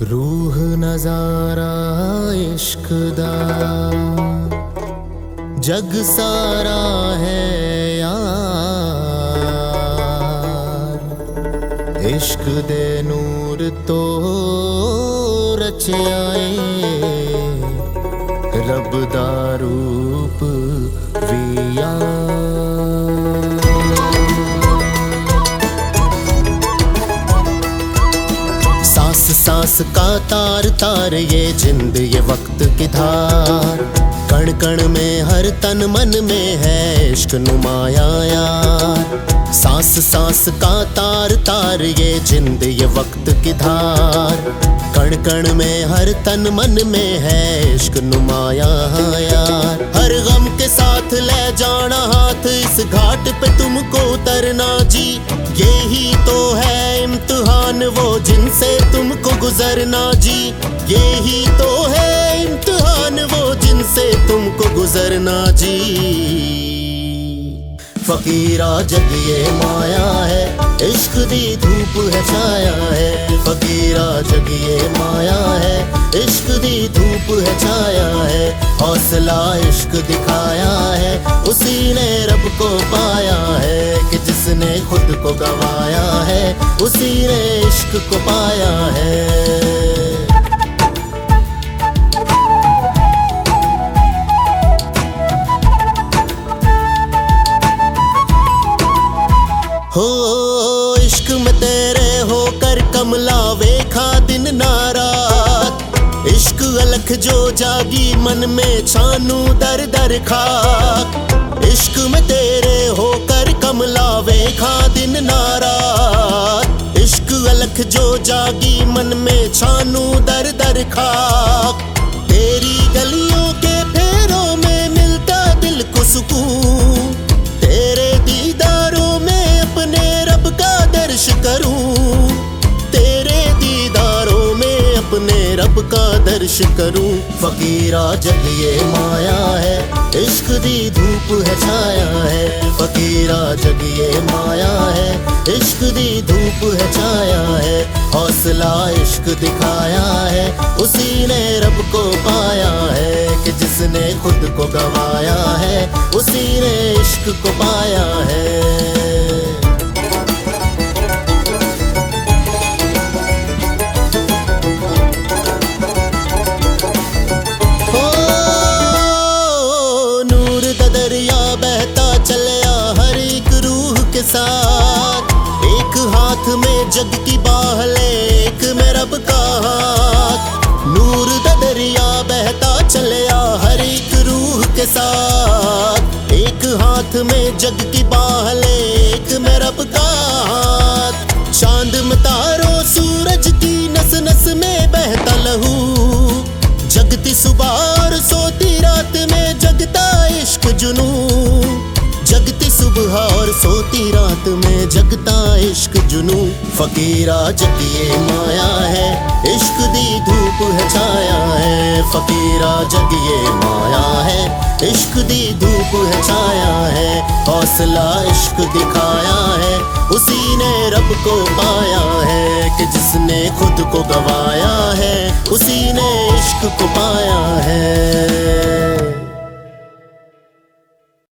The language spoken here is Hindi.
रूह नजारा इश्क दा जग सारा है यार। इश्क दे नूर तो रचिया रब दा रूप भी यार। सांस का तार तार ये जिंद ये वक्त की धार। कण कण में हर तन मन में है इश्क नुमाया यार। सांस सांस का तार तार ये जिंद ये वक्त की धार। कण कण में हर तन मन में है इश्क नुमाया यार। हर गम के साथ ले जाना हाथ इस घाट पे तुमको उतरना जी। यही तो है इम्तिहान वो जिनसे तुमको गुजरना जी। यही तो है इम्तिहान वो जिनसे तुमको गुजरना जी। फकीरा जग ये माया है इश्क दी धूप है छाया है। फकीरा जग ये माया है इश्क दी धूप है छाया है। हौसला इश्क दिखाया है उसी ने रब को पाया है। कि जिसने खुद को गवाया है उसी ने इश्क को पाया है। हो इश्क में तेरे होकर कमला वेखा दिन ना रात। इश्क अलख जो जागी मन में छानू दर दर खाक। इश्क में तेरे होकर कमला वेखा दिन ना रात। इश्क अलख जो जागी मन में छानू दर दर खाक। तेरी गलियों के फेरों में मिलता दिल को सुकून। तेरे दीदारों में अपने रब का दर्श करूं। तेरे दीदारों में अपने रब का दर्श करूं। फकीरा जग ये माया है इश्क दी धूप है छाया है। फकीरा जग ये माया है इश्क दी धूप है छाया है। हौसला इश्क दिखाया है उसी ने रब को पाया है। कि जिसने खुद को गवाया है उसी ने इश्क को पाया है। एक हाथ में जग की बाहले एक में रब का हाथ। नूर दा दरिया बहता चलिया हर एक रूह के साथ। एक हाथ में जग की बाहले एक में रब का हाथ। चांद में तारों सूरज की नस नस में बहता लहू। जगती सुबह और सोती रात में जगता इश्क जुनू। जगती सुबह और सोती रात में जगता इश्क जुनू। फकीरा जग ये माया है इश्क दी धूप है छाया है। फकीरा जग ये माया है इश्क दी धूप है छाया है। हौसला इश्क दिखाया है उसी ने रब को पाया है। कि जिसने खुद को गवाया है उसी ने इश्क को पाया है।